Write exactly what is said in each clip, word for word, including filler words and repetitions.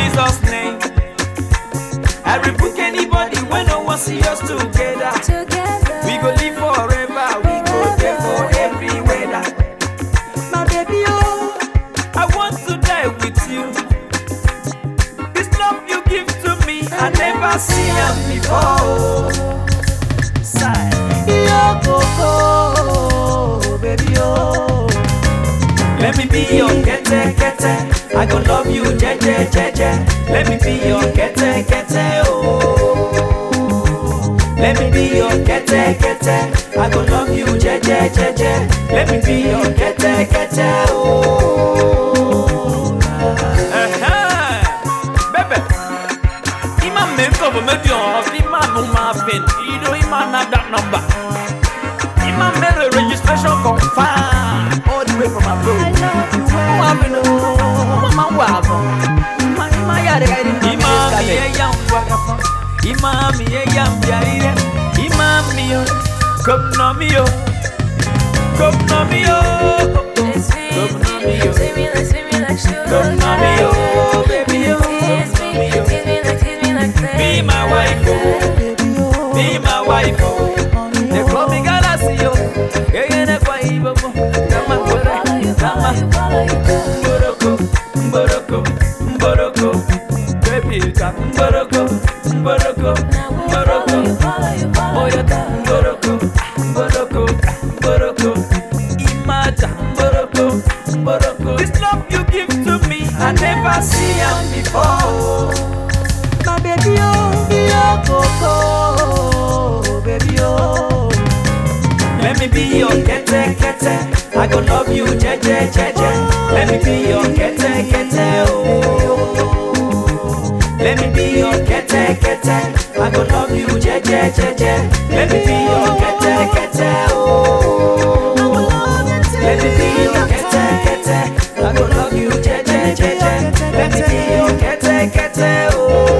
Jesus' name. I rebuke anybody when no one see us together. Together. We go live forever, we go there for every weather. My baby, oh, I want to die with you. This love you give to me, I never see am before. Sigh, yo, go, go, baby, oh. Let me be your kete, kete. I gon' love you, jeje, jeje. Let me be your kete, kete, oh. Let me be your kete, kete. I gon' love you, jeje, jeje. Let me be your kete, kete, oh. Uh-huh. Baby, Ima make up a million. Ima no muffin. You know Ima not that number. Ima made a registration confirm all the way from abroad. I love you well. Mama wabo, mama yare yare. Imami ye yam wagafa, imami ye yam yare. Imami yo, come no mi yo, come no mi yo, It's me, come no mi yo, tease me like, tease me like sugar. come no mi yo, baby yo, come Tease no me, mi yo. tease me like, tease me like that. Be my wife, oh, be my wife, oh. They call me Galaxy, yo. Yeah, yeah, that's why I'm a come on, Follow you, follow you, follow you, girl. Mboroko, mboroko, mboroko, baby, come mboroko, mboroko, Now we'll follow mboroko, you, follow you, follow oh you, yeah, girl. mboroko, mboroko, mboroko, imata, mboroko, mboroko. This love you give to me, I never see am before. My baby, oh, your coco, baby, oh. Let me be your kete, kete. I gon' love you, jeje, jeje. Let me be your kete, kete, oh. Let me be your kete, kete. I gon' love you, jeje, jeje. Let me be your kete, kete, oh. Let me be your kete, kete. I gon' love you, jeje, jeje. Let me be your kete, kete, oh.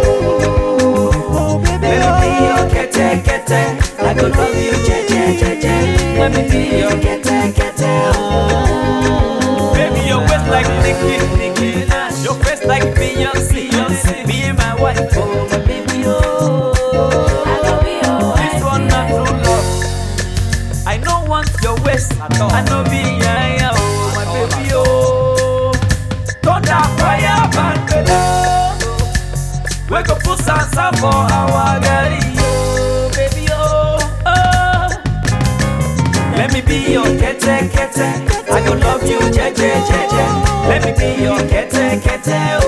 Let me be your kete, kete. I gon' love you, jeje, jeje. Let me be your kete, kete, oh. Baby, your waist like Nicki, Nicki Minaj. Your face like Beyonce, Beyonce. Be my wife, oh, my baby, oh. I love you, This one not true love. I don't want your waist at all. I know be yeah, yeah, oh, my baby, oh. Thunder, fire, bandolo. We go put salsa for our girl, oh, baby, oh, oh. Let me be your kete, kete. I gon' love you, jeje, jeje. Let me be your kete, kete, oh.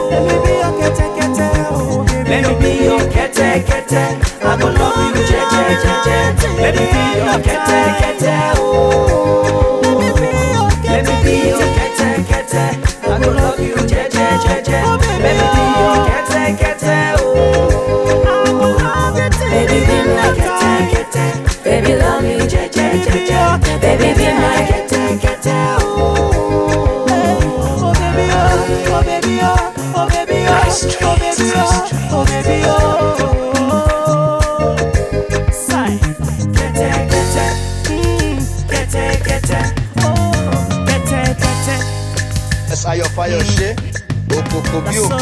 Let me be your kete, kete. I gon' love you, jeje, jeje. Let me be your kete, kete, oh. Let me be your kete, kete. I gon' love you, jeje, jeje. Let me be your kete, kete, oh. baby, be my Kete, kete. baby, love me, Jeje, jeje. baby, be my Kete, kete, oh. Oh baby, oh, oh baby, oh, oh baby, oh, oh baby, oh, oh baby, oh. Sigh, kete, kete, mm, kete, kete, oh, kete, kete. Essa aí, ó, fire shit. Okoko bi So